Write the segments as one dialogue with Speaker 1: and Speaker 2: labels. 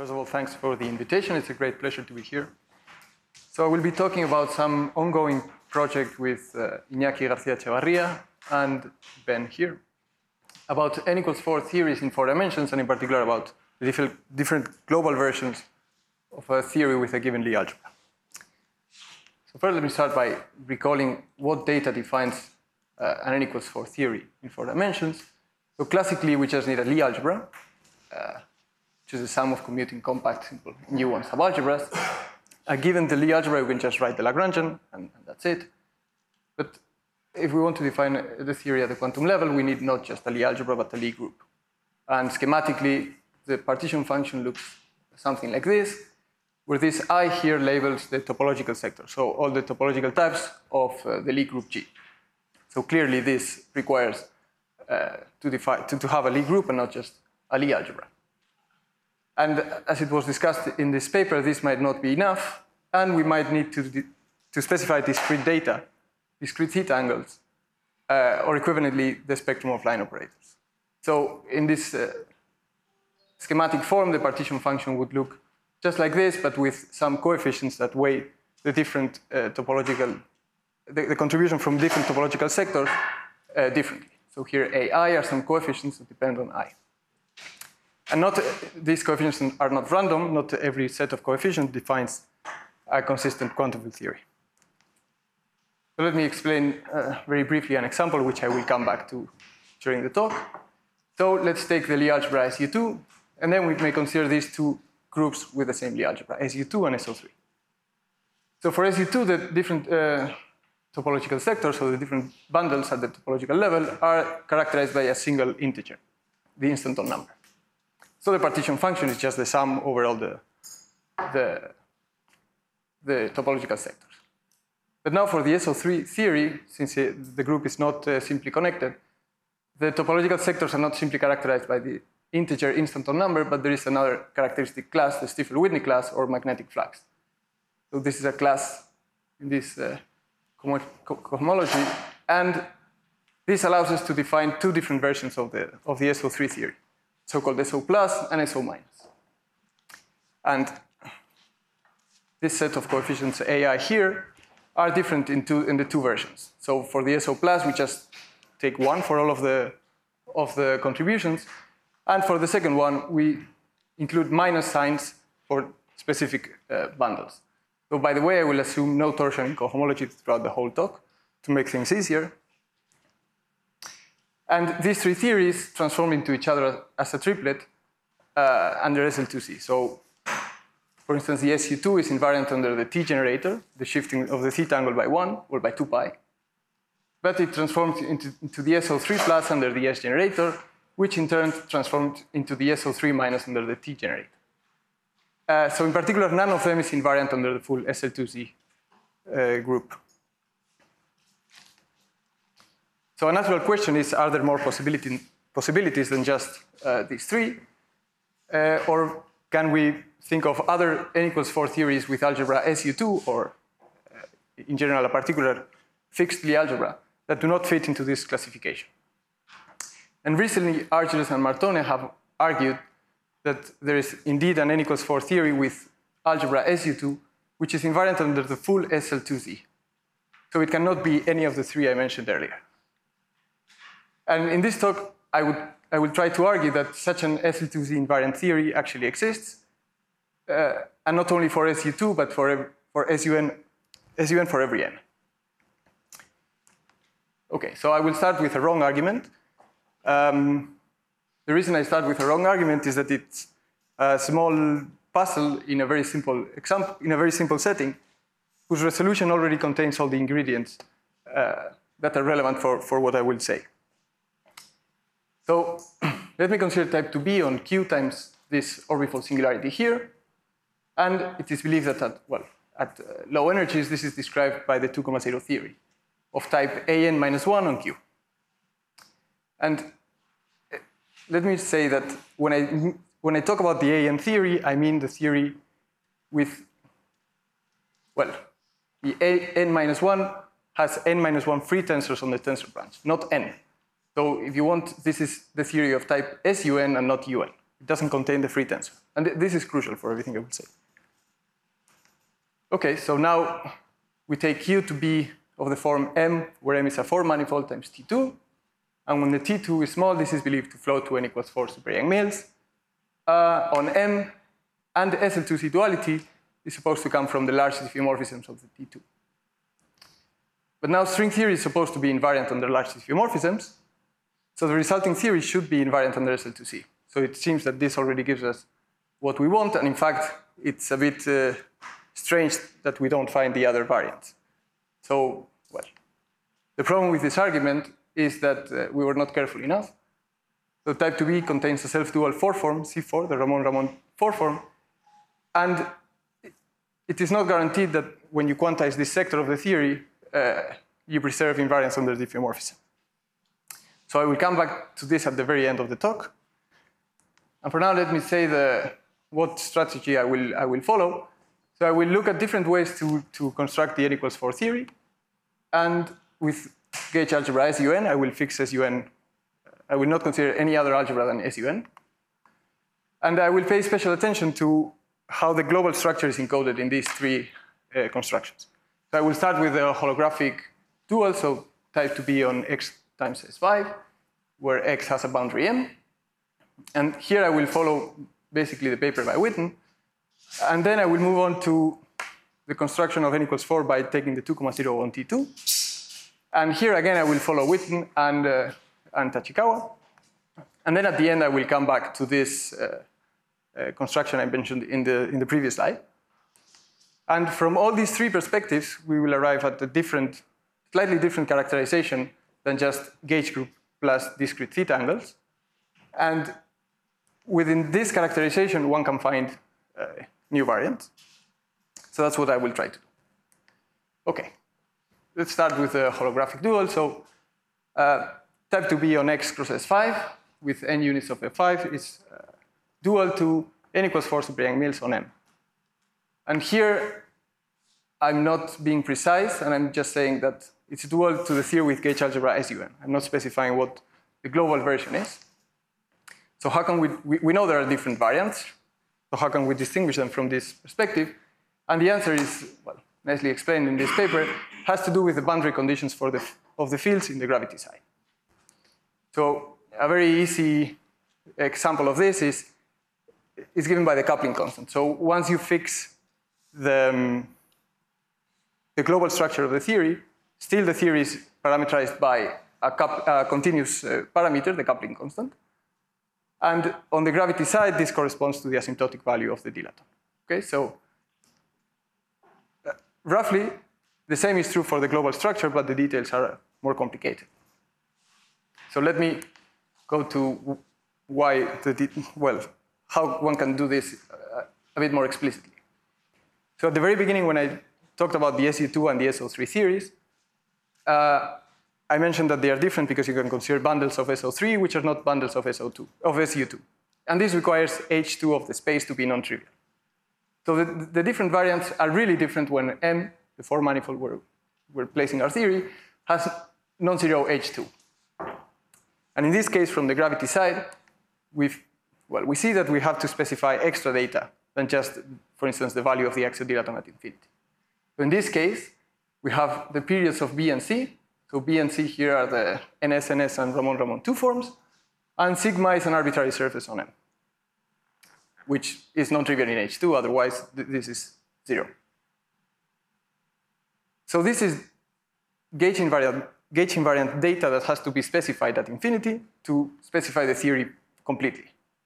Speaker 1: First of all, thanks for the invitation. It's a great pleasure to be here. So I will be talking about some ongoing project with Iñaki García Echevarría and Ben here about n equals 4 theories in 4 dimensions, and in particular about the different global versions of a theory with a given Lie algebra. So first, let me start by recalling what data defines an n equals 4 theory in 4 dimensions. So classically, we just need a Lie algebra, which is the sum of commuting compact simple U1 subalgebras. Given the Lie algebra, we can just write the Lagrangian, and that's it. But if we want to define the theory at the quantum level, we need not just a Lie algebra, but a Lie group. And schematically, the partition function looks something like this, where this I here labels the topological sector, so all the topological types of the Lie group G. So clearly, this requires to have a Lie group and not just a Lie algebra. And as it was discussed in this paper, this might not be enough, and we might need to specify discrete data, discrete theta angles, or equivalently, the spectrum of line operators. So in this schematic form, the partition function would look just like this, but with some coefficients that weigh the different topological, the contribution from different topological sectors differently. So here AI are some coefficients that depend on I. And these coefficients are not random. Not every set of coefficients defines a consistent quantum field theory. So let me explain very briefly an example, which I will come back to during the talk. So let's take the Lie algebra SU2, and then we may consider these two groups with the same Lie algebra, SU2 and SO3. So for SU2, the different topological sectors, so the different bundles at the topological level, are characterized by a single integer, the instanton number. So the partition function is just the sum over all the topological sectors. But now for the SO3 theory, since the group is not simply connected, the topological sectors are not simply characterized by the integer instanton number, but there is another characteristic class, the Stiefel-Whitney class, or magnetic flux. So this is a class in this cohomology, and this allows us to define two different versions of the SO3 theory, so-called SO plus and SO minus. And this set of coefficients AI here are different in the two versions. So for the SO plus, we just take 1 for all of the contributions, and for the second one, we include minus signs for specific bundles. So by the way, I will assume no torsion in cohomology throughout the whole talk to make things easier. And these three theories transform into each other as a triplet under SL2C. So, for instance, the SU2 is invariant under the T generator, the shifting of the theta angle by 1 or by 2 pi. But it transforms into the SO3 plus under the S generator, which in turn transformed into the SO3 minus under the T generator. So in particular, none of them is invariant under the full SL2C group. So a natural question is, are there more possibilities than just these three? Or can we think of other n equals 4 theories with algebra SU2, or in general, a particular fixed Lie algebra that do not fit into this classification? And recently, Argelus and Martone have argued that there is indeed an n equals 4 theory with algebra SU2, which is invariant under the full SL2Z. So it cannot be any of the three I mentioned earlier. And in this talk, I will try to argue that such an SL2Z invariant theory actually exists, and not only for SU2, but for SUN for every n. Okay, so I will start with a wrong argument. The reason I start with a wrong argument is that it's a small puzzle in a very simple example, in a very simple setting, whose resolution already contains all the ingredients that are relevant for what I will say. So let me consider type 2b on Q times this orbifold singularity here. And it is believed that at low energies, this is described by the 2,0 theory of type an minus 1 on Q. And let me say that when I talk about the an theory, I mean the theory with, the an minus 1 has n minus 1 free tensors on the tensor branch, not n. So if you want, this is the theory of type SUN and not UN. It doesn't contain the free tensor. And this is crucial for everything I will say. Okay, so now we take Q to be of the form M, where M is a 4 manifold times T2. And when the T2 is small, this is believed to float to n equals 4 super Young-Mills. On M, and the SL2C duality is supposed to come from the large diffeomorphisms of the T2. But now string theory is supposed to be invariant under large diffeomorphisms. So the resulting theory should be invariant under SL2C. So it seems that this already gives us what we want. And in fact, it's a bit strange that we don't find the other variants. So, well, the problem with this argument is that we were not careful enough. So type 2B contains a self-dual 4 form, C4, the Ramon-Ramon 4 form. And it is not guaranteed that when you quantize this sector of the theory, you preserve invariance under diffeomorphism. So I will come back to this at the very end of the talk. And for now, let me say what strategy I will follow. So I will look at different ways to construct the n equals 4 theory. And with gauge algebra SUN, I will fix SUN. I will not consider any other algebra than SUN. And I will pay special attention to how the global structure is encoded in these three constructions. So I will start with a holographic dual, so type to be on X times S5, where X has a boundary M. And here I will follow basically the paper by Witten. And then I will move on to the construction of n equals 4 by taking the 2,0 on T2. And here again, I will follow Witten and Tachikawa. And then at the end, I will come back to this construction I mentioned in the previous slide. And from all these three perspectives, we will arrive at a slightly different characterization than just gauge group plus discrete theta angles. And within this characterization, one can find new variants. So that's what I will try to do. Okay, let's start with a holographic dual. So type to be on X cross S5 with n units of F5 is dual to n equals 4 super Young-Mills on M. And here, I'm not being precise, and I'm just saying that it's dual to the theory with gauge algebra SUN. I'm not specifying what the global version is. So how can we know there are different variants. So how can we distinguish them from this perspective? And the answer is, well, nicely explained in this paper, has to do with the boundary conditions of the fields in the gravity side. So a very easy example of this is given by the coupling constant. So once you fix the global structure of the theory, still the theory is parameterized by a continuous parameter, the coupling constant. And on the gravity side, this corresponds to the asymptotic value of the dilaton. Okay, so roughly, the same is true for the global structure, but the details are more complicated. So let me go to how one can do this a bit more explicitly. So at the very beginning, when I talked about the SU2 and the SO3 theories, I mentioned that they are different because you can consider bundles of SO3, which are not bundles of SU2. And this requires H2 of the space to be non-trivial. So the different variants are really different when M, the 4 manifold where we're placing our theory, has non-zero H2. And in this case, from the gravity side, we see that we have to specify extra data than just, for instance, the value of the axial dilaton at infinity. So in this case, we have the periods of B and C. So B and C here are the NS, NS, and Ramon-Ramon 2 forms. And sigma is an arbitrary surface on M, which is non-trivial in H2. Otherwise, this is 0. So this is gauge invariant data that has to be specified at infinity to specify the theory completely.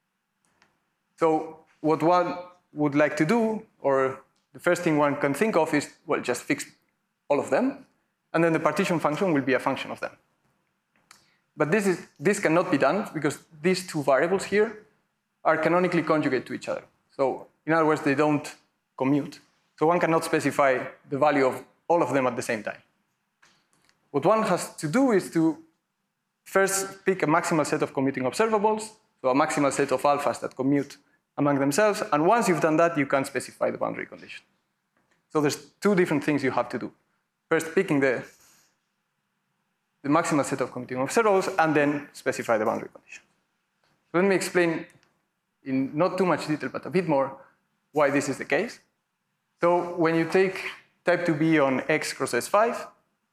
Speaker 1: So what one would like to do, or the first thing one can think of is, well, just fix all of them, and then the partition function will be a function of them. But this cannot be done because these two variables here are canonically conjugate to each other. So in other words, they don't commute. So one cannot specify the value of all of them at the same time. What one has to do is to first pick a maximal set of commuting observables, so a maximal set of alphas that commute among themselves. And once you've done that, you can specify the boundary condition. So there's two different things you have to do. First, picking the maximal set of commuting observables, and then specify the boundary condition. So let me explain in not too much detail, but a bit more, why this is the case. So when you take type 2B on X cross S5,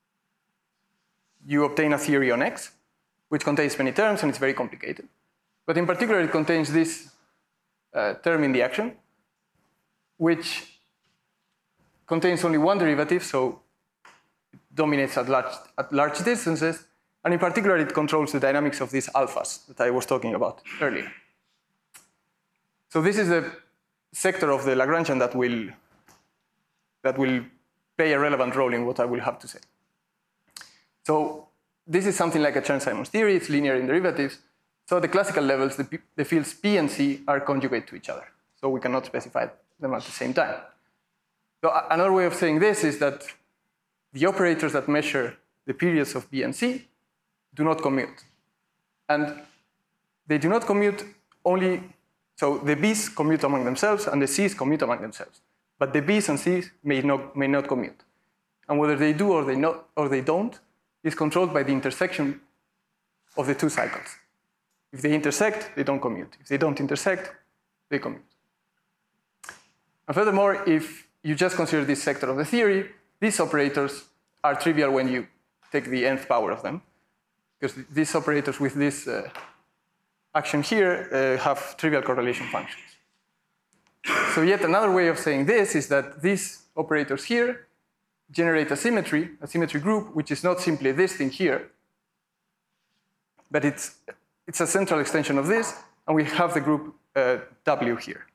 Speaker 1: you obtain a theory on X, which contains many terms, and it's very complicated. But in particular, it contains this term in the action, which contains only one derivative, so it dominates at large distances. And in particular, it controls the dynamics of these alphas that I was talking about earlier. So this is the sector of the Lagrangian that will play a relevant role in what I will have to say. So this is something like a Chern-Simons theory. It's linear in derivatives. So the classical levels, the fields P and C are conjugate to each other. So we cannot specify them at the same time. So another way of saying this is that the operators that measure the periods of B and C do not commute. And they do not commute only, so the B's commute among themselves and the C's commute among themselves. But the B's and C's may not commute. And whether they do or they don't is controlled by the intersection of the two cycles. If they intersect, they don't commute. If they don't intersect, they commute. And furthermore, if you just consider this sector of the theory, these operators are trivial when you take the nth power of them, because these operators with this action here have trivial correlation functions. So yet another way of saying this is that these operators here generate a symmetry group, which is not simply this thing here, but it's a central extension of this, and we have the group W here.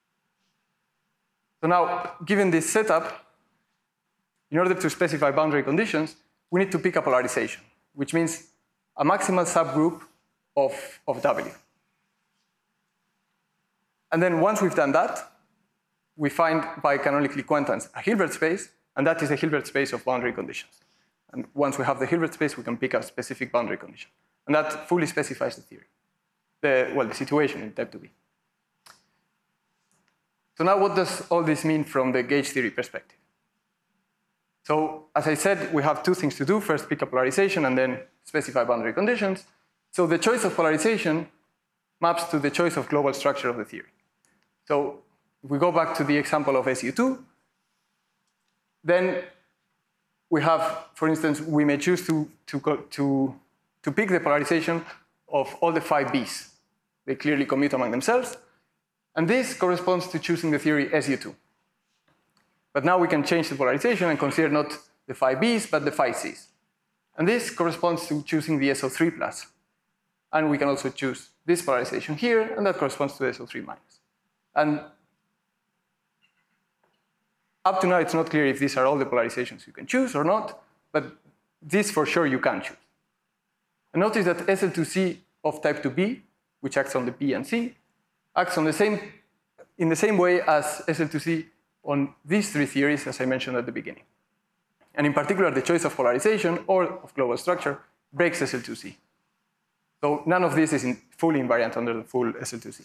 Speaker 1: So now, given this setup, in order to specify boundary conditions, we need to pick a polarization, which means a maximal subgroup of W. And then once we've done that, we find by canonically quantized a Hilbert space, and that is a Hilbert space of boundary conditions. And once we have the Hilbert space, we can pick a specific boundary condition. And that fully specifies the theory, the situation in type 2B. So now what does all this mean from the gauge theory perspective? So as I said, we have two things to do. First, pick a polarization, and then specify boundary conditions. So the choice of polarization maps to the choice of global structure of the theory. So if we go back to the example of SU2, then we have, for instance, we may choose to pick the polarization of all the 5 B's. They clearly commute among themselves. And this corresponds to choosing the theory SU2. But now we can change the polarization and consider not the 5 B's, but the 5 C's. And this corresponds to choosing the SO3 plus. And we can also choose this polarization here, and that corresponds to the SO3 minus. And up to now, it's not clear if these are all the polarizations you can choose or not, but this for sure you can choose. And notice that SL2C of type 2B, which acts on the B and C, acts on in the same way as SL2C on these 3 theories, as I mentioned at the beginning. And in particular, the choice of polarization or of global structure breaks SL2C. So none of this is fully invariant under the full SL2C.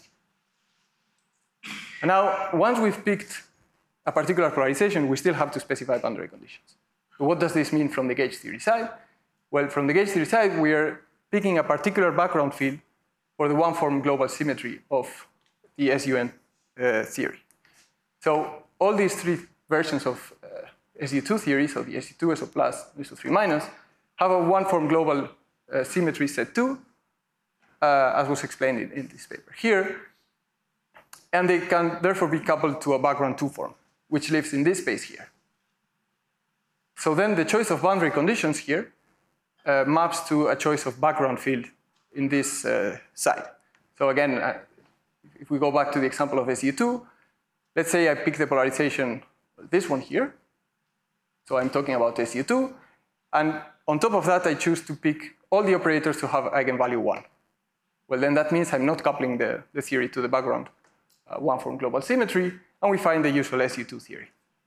Speaker 1: And now, once we've picked a particular polarization, we still have to specify boundary conditions. So what does this mean from the gauge theory side? Well, from the gauge theory side, we are picking a particular background field for the one-form global symmetry of the SUN theory. So all these 3 versions of SU2 theory, so the SU2, SO plus, SO3 minus, have a one-form global symmetry set 2, as was explained in this paper here. And they can therefore be coupled to a background 2 form, which lives in this space here. So then the choice of boundary conditions here maps to a choice of background field in this side. So again, if we go back to the example of SU2, let's say I pick the polarization, this one here. So I'm talking about SU2. And on top of that, I choose to pick all the operators to have eigenvalue 1. Well, then that means I'm not coupling the theory to the background one-form global symmetry, and we find the usual SU2 theory.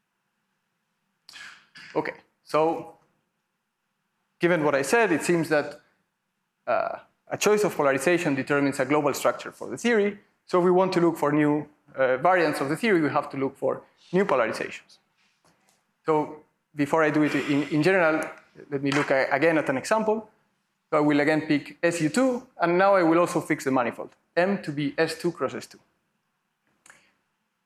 Speaker 1: OK, so given what I said, it seems that a choice of polarization determines a global structure for the theory. So if we want to look for new variants of the theory, we have to look for new polarizations. So before I do it in general, let me look again at an example. So I will again pick SU2, and now I will also fix the manifold, M to be S2 cross S2.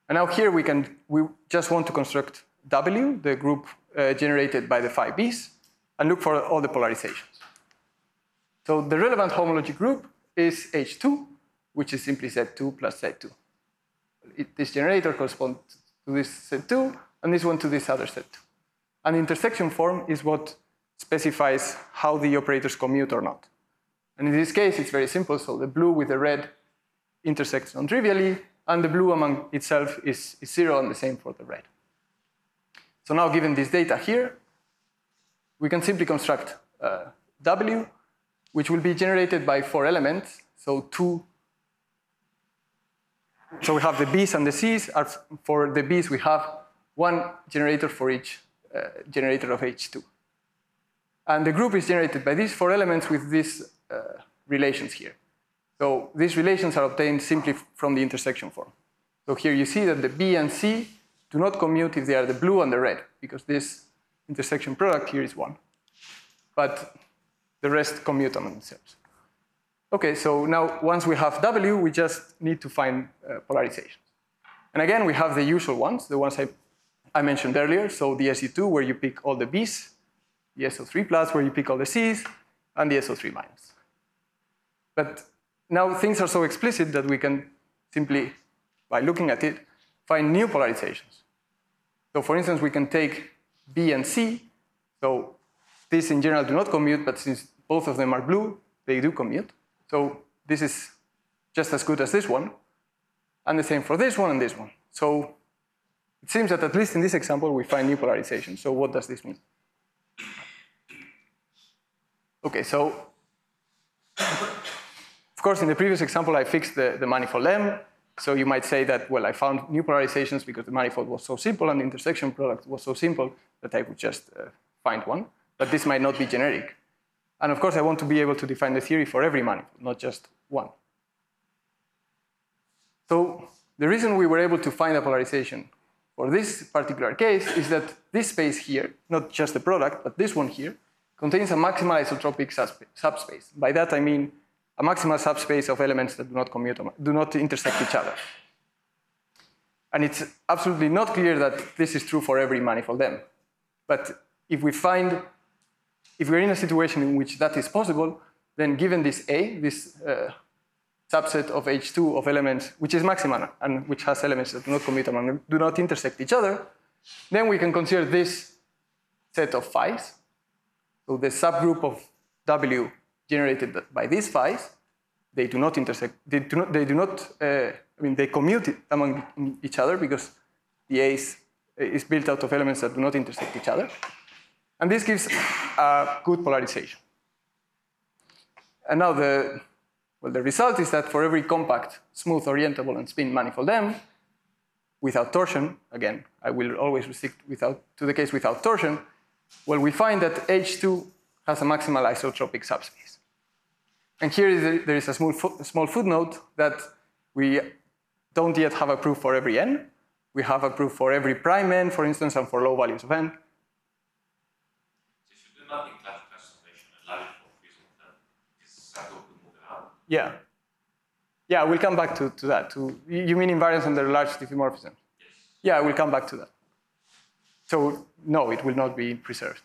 Speaker 1: And now here we just want to construct W, the group generated by the phi b's, and look for all the polarizations. So the relevant homology group is H2, which is simply Z2 plus Z2. This generator corresponds to this Z2, and this one to this other Z2. And the intersection form is what specifies how the operators commute or not. And in this case, it's very simple. So the blue with the red intersects non-trivially, and the blue among itself is 0, and the same for the red. So now, given this data here, we can simply construct W, which will be generated by 4 elements. So we have the B's and the C's. For the B's, we have one generator for each generator of H2. And the group is generated by these 4 elements with these relations here. So these relations are obtained simply from the intersection form. So here you see that the B and C do not commute if they are the blue and the red, because this intersection product here is 1. But the rest commute among themselves. Okay, so now once we have W, we just need to find polarizations. And again, we have the usual ones, the ones I mentioned earlier. So the SU2, where you pick all the B's, the SO3 plus, where you pick all the C's, and the SO3 minus. But now things are so explicit that we can simply, by looking at it, find new polarizations. So for instance, we can take B and C. So these in general do not commute, but since both of them are blue, they do commute. So this is just as good as this one. And the same for this one and this one. So it seems that at least in this example, we find new polarization. So what does this mean? Okay, so of course, in the previous example, I fixed the manifold M. So you might say that, well, I found new polarizations because the manifold was so simple and the intersection product was so simple that I would just find one. But this might not be generic. And of course, I want to be able to define the theory for every manifold, not just one. So the reason we were able to find a polarization for this particular case is that this space here, not just the product, but this one here, contains a maximal isotropic subspace. By that, I mean a maximal subspace of elements that do not intersect each other. And it's absolutely not clear that this is true for every manifold M. But if we're in a situation in which that is possible, then given this A, this subset of H2 of elements, which is maximal and which has elements that do not commute among, do not intersect each other, then we can consider this set of phis. So the subgroup of W generated by these phis, they do not intersect. They commute among each other because the A is built out of elements that do not intersect each other. And this gives a good polarization. And now the result is that for every compact, smooth, orientable, and spin manifold M, without torsion, again, I will always restrict to the case without torsion, well, we find that H2 has a maximal isotropic subspace. And here there is a small footnote that we don't yet have a proof for every n. We have a proof for every prime n, for instance, and for low values of n.
Speaker 2: So if you do nothing classical transformation and allow it for freezing, this cycle could move around?
Speaker 1: Yeah. Yeah, we'll come back to that. You mean invariance under large diffeomorphism?
Speaker 2: Yes.
Speaker 1: Yeah, we'll come back to that. So no, it will not be preserved.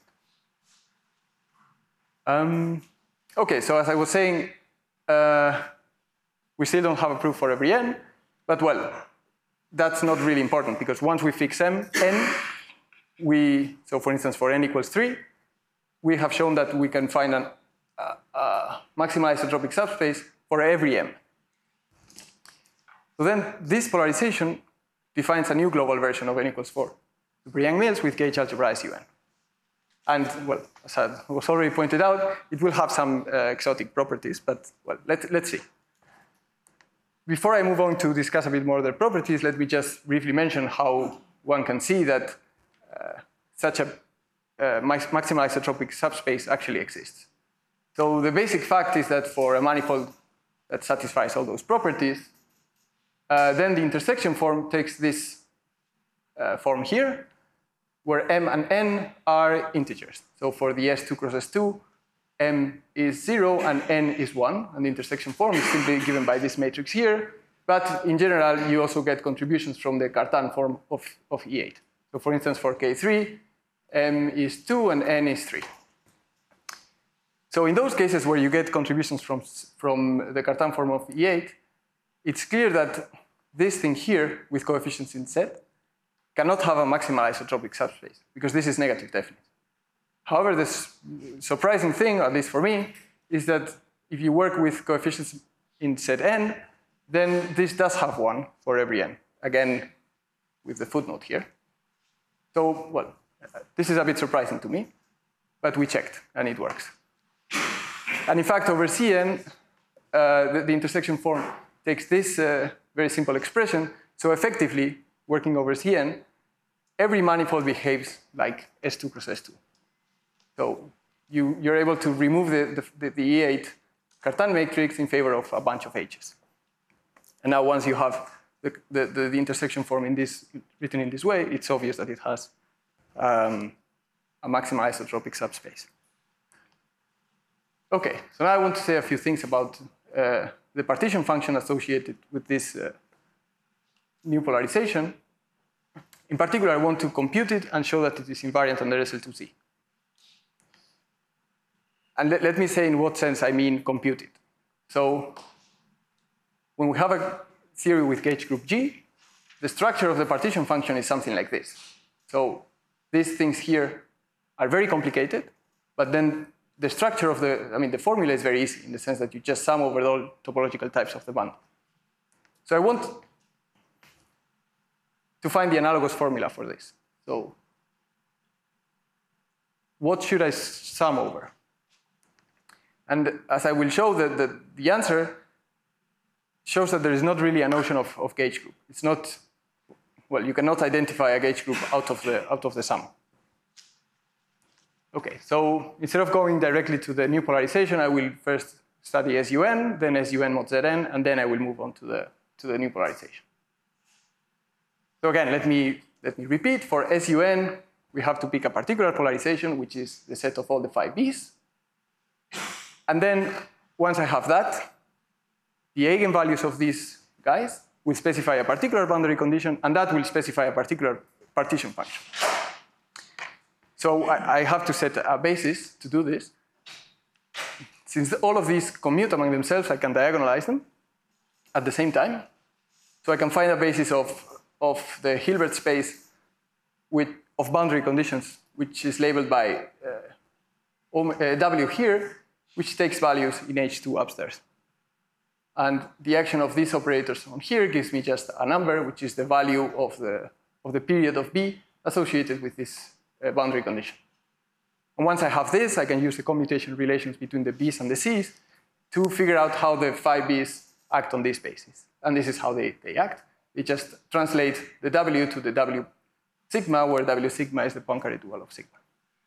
Speaker 1: Okay, so as I was saying, we still don't have a proof for every n, but well, that's not really important because once we fix n, so for instance, for n equals 3, we have shown that we can find a maximal isotropic subspace for every m. So then this polarization defines a new global version of n equals 4. Yang-Mills with gauge algebra SUN. And, well, as was already pointed out, it will have some exotic properties, but, well, let's see. Before I move on to discuss a bit more of their properties, let me just briefly mention how one can see that such a maximal isotropic subspace actually exists. So the basic fact is that for a manifold that satisfies all those properties, then the intersection form takes this form here, where m and n are integers. So for the S2 cross S2, m is 0 and n is 1, and the intersection form is simply given by this matrix here, But in general, you also get contributions from the Cartan form of E8. So for instance, for K3, M is 2 and N is 3. So in those cases where you get contributions from the Cartan form of E8, it's clear that this thing here with coefficients in Z cannot have a maximal isotropic subspace because this is negative definite. However, the surprising thing, at least for me, is that if you work with coefficients in Zn, then this does have one for every n, again, with the footnote here. So, well, this is a bit surprising to me, but we checked, and it works. And in fact, over Cn, the intersection form takes this very simple expression. So effectively, working over Cn, every manifold behaves like S2 cross S2. So you're able to remove the E8 Cartan matrix in favor of a bunch of H's. And now once you have the intersection form written in this way, it's obvious that it has a maximal isotropic subspace. Okay, so now I want to say a few things about the partition function associated with this new polarization. In particular, I want to compute it and show that it is invariant under SL2C. And let me say in what sense I mean compute it. So when we have a theory with gauge group G, the structure of the partition function is something like this. So these things here are very complicated, but then the structure of the formula is very easy in the sense that you just sum over all topological types of the bundle. So I want to find the analogous formula for this. So what should I sum over? And as I will show, the answer shows that there is not really a notion of gauge group. It's not, well, you cannot identify a gauge group out of the sum. Okay, so instead of going directly to the new polarization, I will first study SUN, then SUN mod Zn, and then I will move on to the new polarization. So again, let me repeat. For SUN, we have to pick a particular polarization, which is the set of all the 5 Bs. And then once I have that, the eigenvalues of these guys will specify a particular boundary condition, and that will specify a particular partition function. So I have to set a basis to do this. Since all of these commute among themselves, I can diagonalize them at the same time. So I can find a basis of the Hilbert space of boundary conditions, which is labeled by W here, which takes values in H2 upstairs. And the action of these operators on here gives me just a number, which is the value of the period of B associated with this boundary condition. And once I have this, I can use the commutation relations between the B's and the C's to figure out how the 5 B's act on this basis. And this is how they act. They just translate the W to the W sigma, where W sigma is the Poincare dual of sigma.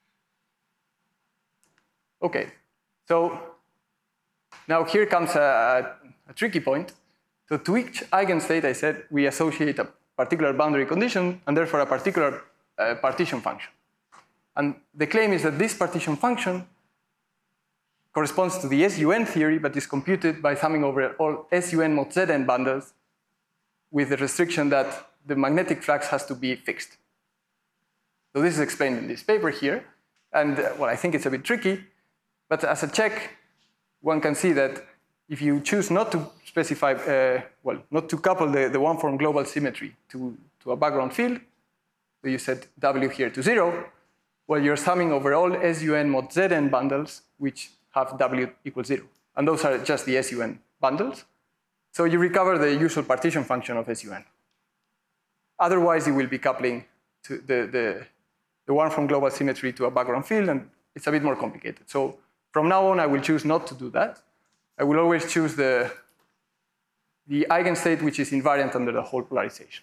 Speaker 1: Okay, so now here comes a tricky point. So to each eigenstate, I said we associate a particular boundary condition and therefore a particular partition function. And the claim is that this partition function corresponds to the SUN theory, but is computed by summing over all SUN mod Zn bundles with the restriction that the magnetic flux has to be fixed. So this is explained in this paper here. And well, I think it's a bit tricky, but as a check, one can see that if you choose not to specify, not to couple the one-form global symmetry to a background field, so you set W here to 0, well, you're summing over all SUN mod Zn bundles, which have W equals 0. And those are just the SUN bundles. So you recover the usual partition function of SUN. Otherwise, you will be coupling to the one-form global symmetry to a background field, and it's a bit more complicated. So from now on, I will choose not to do that. I will always choose the eigenstate which is invariant under the whole polarization.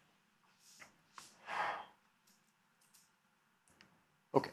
Speaker 1: Okay.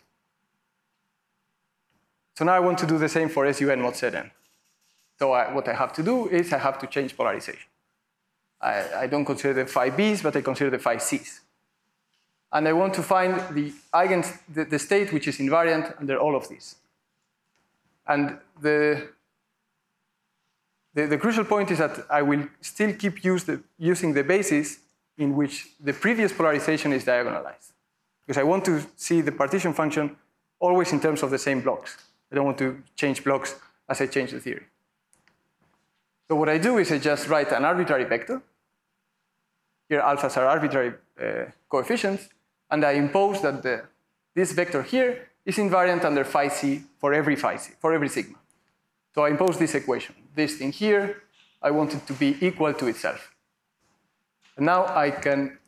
Speaker 1: So now I want to do the same for SUN mod Zn. So what I have to do is I have to change polarization. I don't consider the phi B's, but I consider the phi C's. And I want to find the state which is invariant under all of these. And the the crucial point is that I will still keep using the basis in which the previous polarization is diagonalized. Because I want to see the partition function always in terms of the same blocks. I don't want to change blocks as I change the theory. So what I do is I just write an arbitrary vector. Here alphas are arbitrary coefficients, and I impose that this vector here is invariant under phi c for every sigma. So I impose this equation. This thing here, I want it to be equal to itself. And now I can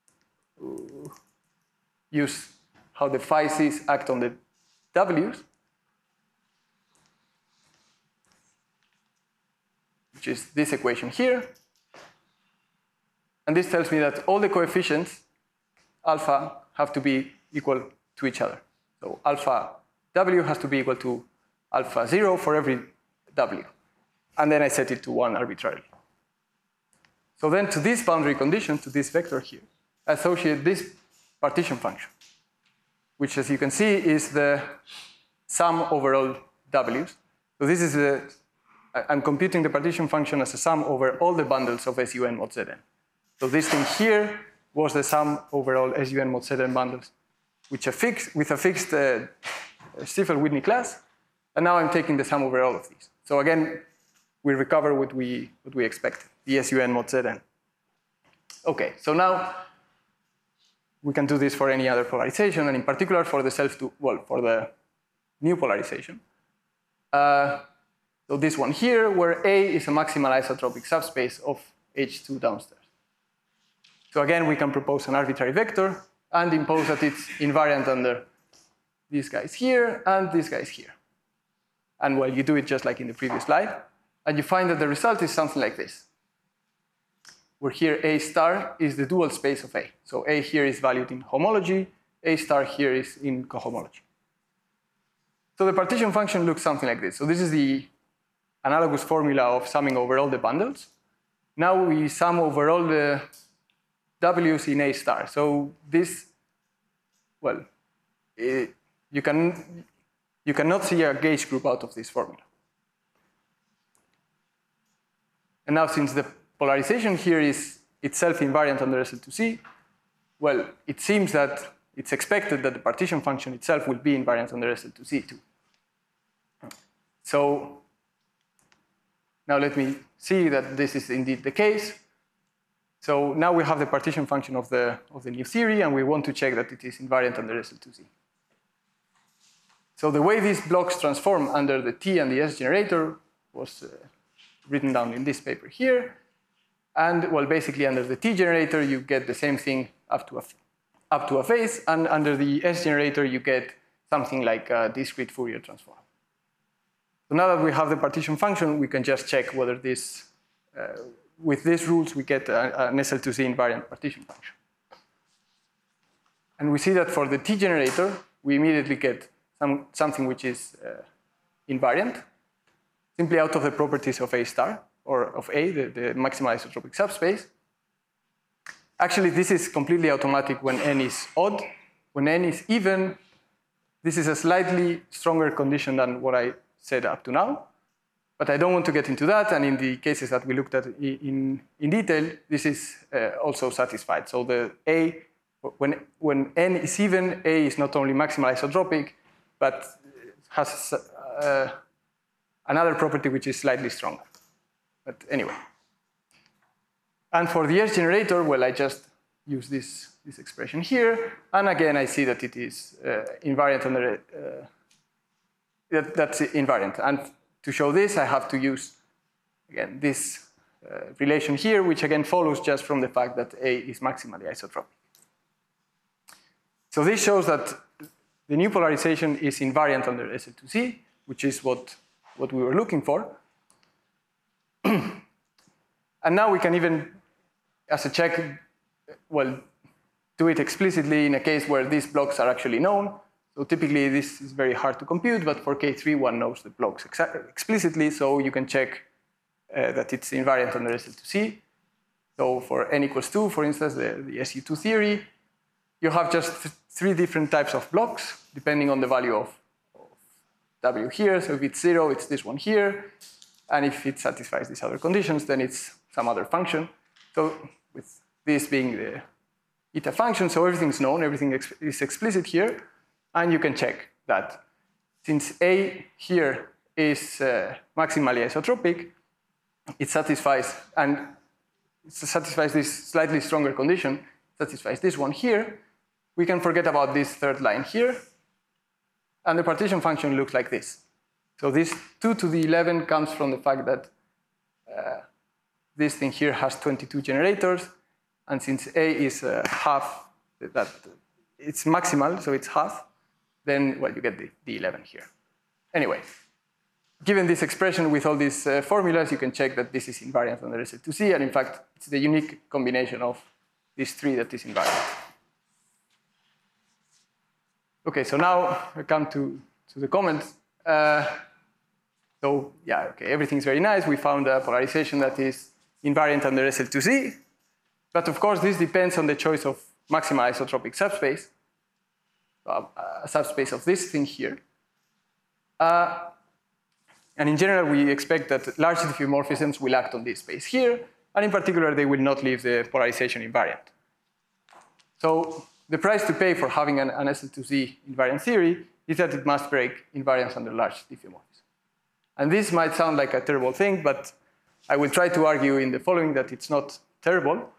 Speaker 1: use how the phi c's act on the w's, which is this equation here. And this tells me that all the coefficients, alpha, have to be equal to each other. So alpha w has to be equal to alpha 0 for every w. And then I set it to 1 arbitrarily. So then to this boundary condition, to this vector here, I associate this partition function, which as you can see is the sum over all w's. So this is I'm computing the partition function as a sum over all the bundles of SUN mod Zn. So this thing here was the sum over all SUN mod Zn bundles, with a fixed Stiefel-Whitney class. And now I'm taking the sum over all of these. So again, we recover what we expected, the SUN mod Zn. Okay, so now we can do this for any other polarization, and in particular for the for the new polarization. So this one here, where A is a maximal isotropic subspace of H2 downstairs. So again, we can propose an arbitrary vector and impose that it's invariant under these guys here and these guys here. And well, you do it just like in the previous slide, and you find that the result is something like this, where here A star is the dual space of A. So A here is valued in homology, A star here is in cohomology. So the partition function looks something like this. So this is the analogous formula of summing over all the bundles. Now we sum over all the W's in A star. So this, well, you cannot see a gauge group out of this formula. And now since the polarization here is itself invariant under SL2C, well, it seems that it's expected that the partition function itself will be invariant under SL2C too. So now let me see that this is indeed the case. So now we have the partition function of the new theory, and we want to check that it is invariant under SL2C. So the way these blocks transform under the T and the S generator was written down in this paper here. And well, basically under the T generator, you get the same thing up to a phase, and under the S generator, you get something like a discrete Fourier transform. So now that we have the partition function, we can just check whether this, with these rules, we get an SL2C invariant partition function. And we see that for the T generator, we immediately get something which is invariant, simply out of the properties of A star, or of A, the maximal isotropic subspace. Actually, this is completely automatic when n is odd. When n is even, this is a slightly stronger condition than what I said up to now. But I don't want to get into that, and in the cases that we looked at in detail, this is also satisfied. So the A, when n is even, A is not only maximal isotropic, but has another property which is slightly stronger. But anyway. And for the S generator, well, I just use this expression here, and again, I see that it is invariant under, that's invariant. And to show this, I have to use, again, this relation here, which again follows just from the fact that A is maximally isotropic. So this shows that the new polarization is invariant under SL2C, which is what we were looking for. And now we can even, as a check, well, do it explicitly in a case where these blocks are actually known. So typically this is very hard to compute, but for K3 one knows the blocks explicitly, so you can check that it's invariant under SL2C. So for n equals 2, for instance, the SU2 theory, you have just 3 different types of blocks, depending on the value of W here. So if it's 0, it's this one here. And if it satisfies these other conditions, then it's some other function. So with this being the eta function, so everything's known, everything is explicit here. And you can check that since A here is maximally isotropic, it satisfies this slightly stronger condition, satisfies this one here. We can forget about this third line here. And the partition function looks like this. So this 2 to the 11 comes from the fact that this thing here has 22 generators. And since A is half, that it's maximal, so it's half, then, well, you get the 11 here. Anyway, given this expression with all these formulas, you can check that this is invariant under SL2C. And in fact, it's the unique combination of these three that is invariant. OK, so now I come to the comments. So yeah, OK, everything's very nice. We found a polarization that is invariant under SL2C. But of course, this depends on the choice of maxima isotropic subspace, a subspace of this thing here. And in general, we expect that large diffeomorphisms will act on this space here. And in particular, they will not leave the polarization invariant. So the price to pay for having an SL2C invariant theory is that it must break invariance under large diffeomorphism. And this might sound like a terrible thing, but I will try to argue in the following that it's not terrible.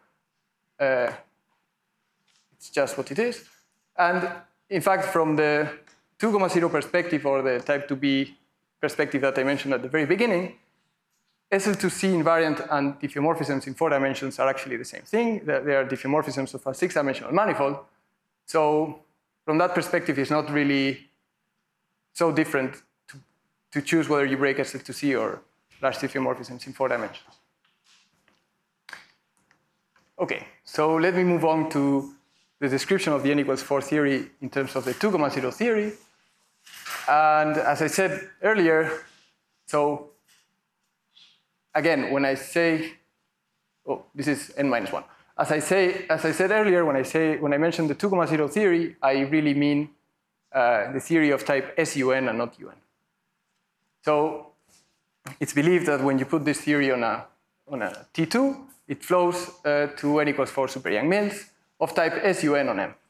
Speaker 1: It's just what it is. And in fact, from the 2,0 perspective or the type 2B perspective that I mentioned at the very beginning, SL2C invariant and diffeomorphisms in 4 dimensions are actually the same thing. They are diffeomorphisms of a 6-dimensional manifold. So from that perspective, it's not really so different to choose whether you break SL2C or large diffeomorphisms in 4 dimensions. OK, so let me move on to the description of the n=4 theory in terms of the 2,0 theory. And as I said earlier, so again, when I say, oh, this is n-1. As I said earlier, when I mention the 2,0 theory, I really mean the theory of type SUN and not UN. So it's believed that when you put this theory on a T2, it flows to n=4 super Young mills of type SUN on M.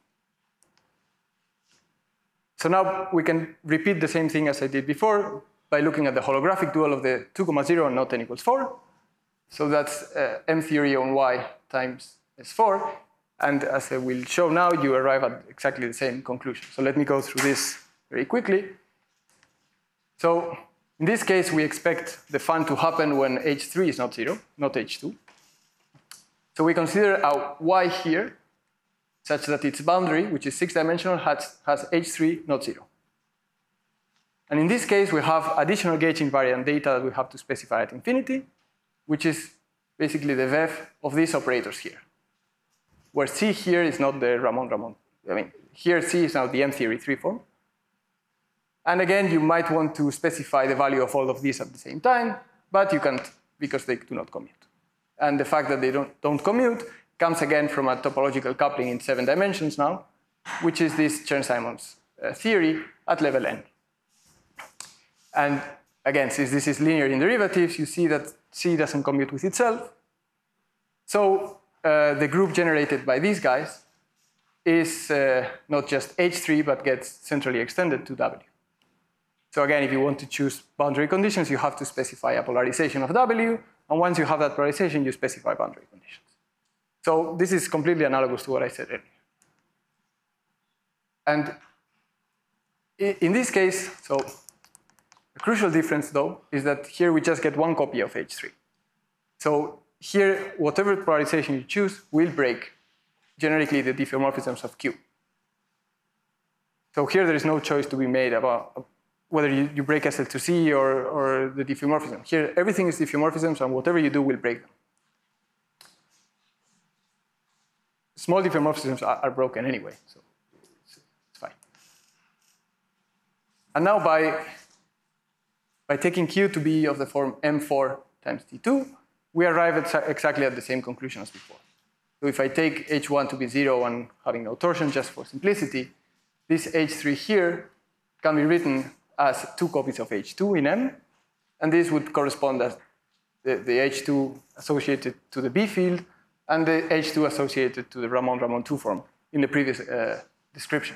Speaker 1: So now we can repeat the same thing as I did before by looking at the holographic dual of the 2,0 and not n=4. So that's M theory on Y times S4. And as I will show now, you arrive at exactly the same conclusion. So let me go through this very quickly. So in this case, we expect the fun to happen when H3 is not 0, not H2. So we consider a Y here, such that its boundary, which is 6-dimensional, has H3 not 0. And in this case, we have additional gauge invariant data that we have to specify at infinity, which is basically the VEF of these operators here, where C here is not the Ramon. I mean, here C is now the M theory 3 form. And again, you might want to specify the value of all of these at the same time, but you can't because they do not commute. And the fact that they don't commute comes again from a topological coupling in 7 dimensions now, which is this Chern-Simons theory at level n. And again, since this is linear in derivatives, you see that C doesn't commute with itself. So the group generated by these guys is not just H3, but gets centrally extended to W. So again, if you want to choose boundary conditions, you have to specify a polarization of W. And once you have that polarization, you specify boundary conditions. So this is completely analogous to what I said earlier. And in this case, so the crucial difference, though, is that here we just get one copy of H3. So here, whatever polarization you choose will break generically the diffeomorphisms of Q. So here there is no choice to be made about whether you break SL2C or the diffeomorphism. Here, everything is diffeomorphisms, and whatever you do will break them. Small diffeomorphisms are broken anyway, so it's fine. And now by taking Q to be of the form M4 times T2, we arrive at exactly at the same conclusion as before. So if I take H1 to be 0 and having no torsion just for simplicity, this H3 here can be written as 2 copies of H2 in M, And this would correspond as the H2 associated to the B field and the H2 associated to the Ramond-Ramond 2 form in the previous description.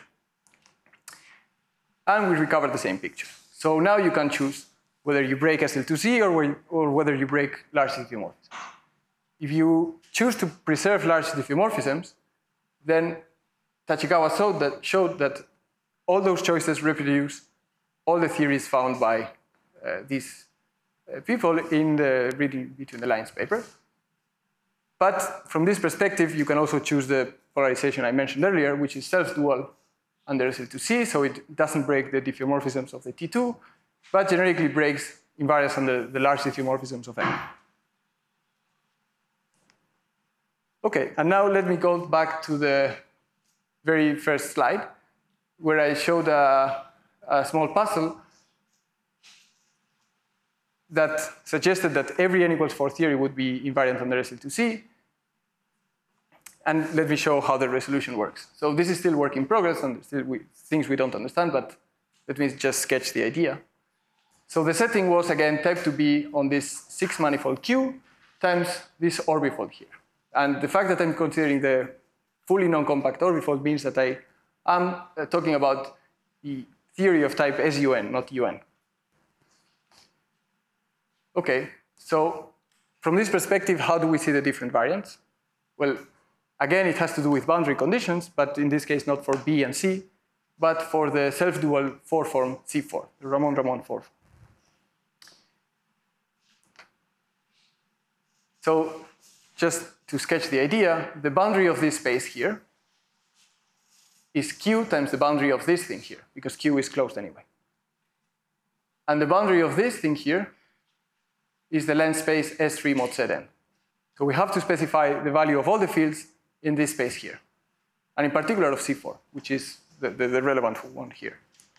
Speaker 1: And we recover the same picture. So now you can choose whether you break SL2C or whether you break large diffeomorphisms. If you choose to preserve large diffeomorphisms, then Tachikawa showed that all those choices reproduce all the theories found by these people in the Reading Between the Lines paper. But from this perspective, you can also choose the polarization I mentioned earlier, which is self-dual under SL2C, so it doesn't break the diffeomorphisms of the T2, but generically breaks invariance under the large diffeomorphisms of M. Okay, and now let me go back to the very first slide, where I showed a small puzzle that suggested that every n equals 4 theory would be invariant under SL2C. And let me show how the resolution works. So this is still work in progress, and still things we don't understand, but let me just sketch the idea. So the setting was, again, type 2B on this 6-manifold Q times this orbifold here. And the fact that I'm considering the fully non-compact orbifold means that I am talking about the theory of type SUN, not UN. Okay, so from this perspective, how do we see the different variants? Well, again, it has to do with boundary conditions, but in this case, not for B and C, but for the self-dual 4 form C4, the Ramond-Ramond 4. So just to sketch the idea, the boundary of this space here is Q times the boundary of this thing here, because Q is closed anyway. And the boundary of this thing here is the length space S3 mod Zn. So we have to specify the value of all the fields in this space here, and in particular of C4, which is the relevant one here.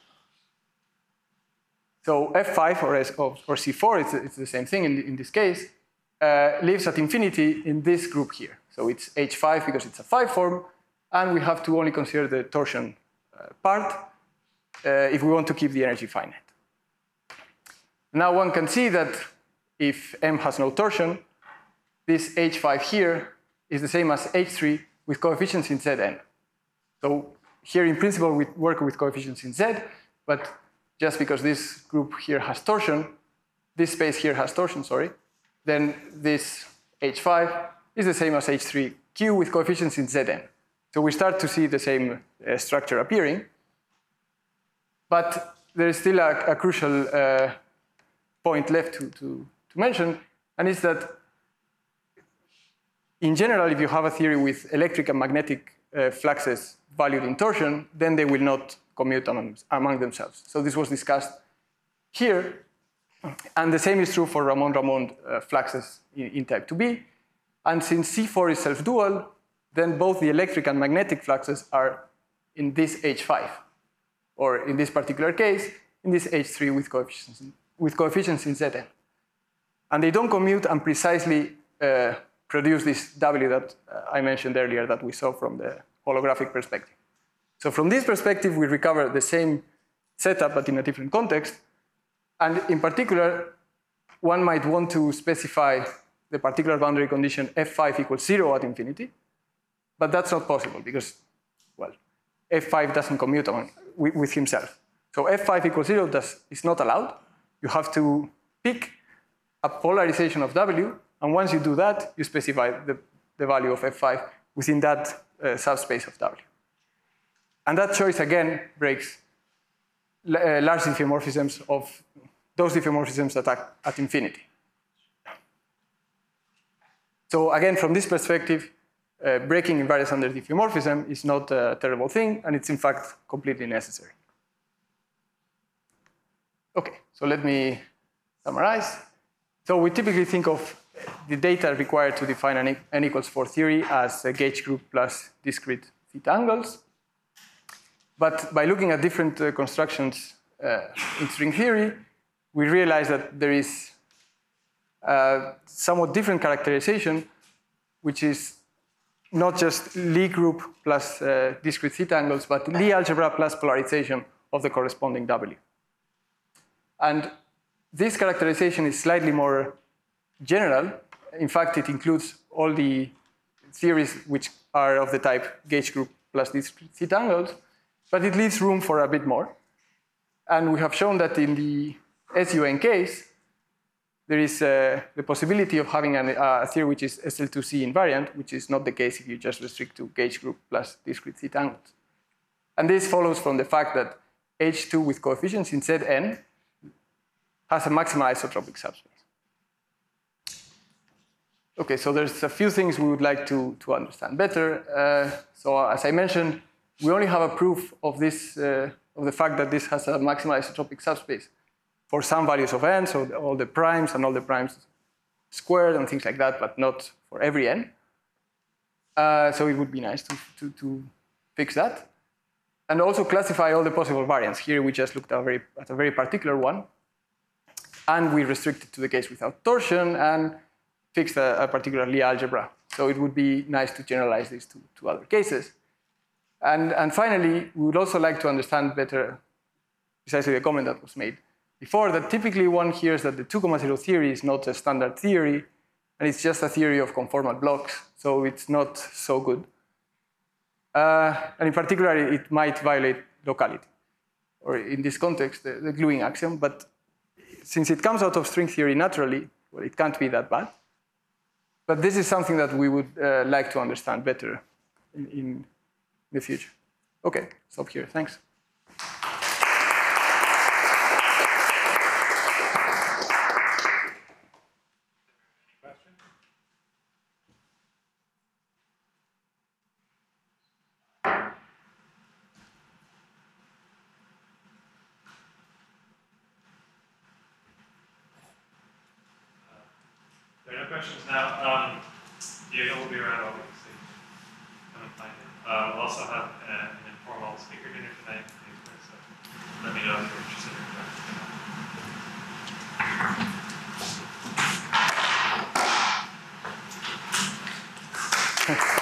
Speaker 1: So F5 or C4, it's the same thing in this case, lives at infinity in this group here. So it's H5 because it's a 5 form, and we have to only consider the torsion part if we want to keep the energy finite. Now one can see that if M has no torsion, this H5 here is the same as H3 with coefficients in Zn. So here in principle we work with coefficients in Z, but just because this group here has torsion, this space here has torsion, sorry, then this H5 is the same as H3Q with coefficients in Zn. So we start to see the same structure appearing, but there is still a crucial point left to mention, and it's that in general, if you have a theory with electric and magnetic fluxes valued in torsion, then they will not commute among themselves. So this was discussed here, and the same is true for Ramond-Ramond fluxes in type 2B. And since C4 is self-dual, then both the electric and magnetic fluxes are in this H5, or in this particular case, in this H3 with coefficients in Zn. And they don't commute and precisely produce this W that I mentioned earlier that we saw from the holographic perspective. So from this perspective, we recover the same setup, but in a different context. And in particular, one might want to specify the particular boundary condition F5 equals 0 at infinity. But that's not possible because, well, F5 doesn't commute with himself. So F5 equals 0 is not allowed. You have to pick a polarization of W, and once you do that, you specify the value of F5 within that subspace of W. And that choice, again, breaks large diffeomorphisms of those diffeomorphisms that act at infinity. So again, from this perspective, breaking invariance under diffeomorphism is not a terrible thing, and it's in fact completely necessary. Okay, so let me summarize. So we typically think of the data required to define an n equals 4 theory as a gauge group plus discrete theta angles. But by looking at different constructions in string theory, we realize that there is a somewhat different characterization, which is not just Lie group plus discrete theta angles, but Lie algebra plus polarization of the corresponding W. And this characterization is slightly more general. In fact, it includes all the theories which are of the type gauge group plus discrete theta angles, but it leaves room for a bit more. And we have shown that in the SUN case, there is the possibility of having a theory which is SL2C invariant, which is not the case if you just restrict to gauge group plus discrete theta angles. And this follows from the fact that H2 with coefficients in Zn has a maximal isotropic subspace. Okay, so there's a few things we would like to understand better. So as I mentioned, we only have a proof of this, of the fact that this has a maximal isotropic subspace for some values of n, so all the primes and all the primes squared and things like that, but not for every n. So it would be nice to fix that. And also classify all the possible variants. Here we just looked at a very particular one, and we restricted to the case without torsion and fixed a particular Lie algebra. So it would be nice to generalize this to other cases. And finally, we would also like to understand better precisely the comment that was made before, that typically one hears that the 2,0 theory is not a standard theory, and it's just a theory of conformal blocks, so it's not so good. And in particular, it might violate locality, or in this context, the gluing axiom. But since it comes out of string theory naturally, well, it can't be that bad. But this is something that we would like to understand better in the future. Okay, stop here. Thanks.
Speaker 3: There are no questions now. Diego will be around, obviously. Come and find him. We'll also have an informal speaker dinner tonight. So let me know if you're interested in that.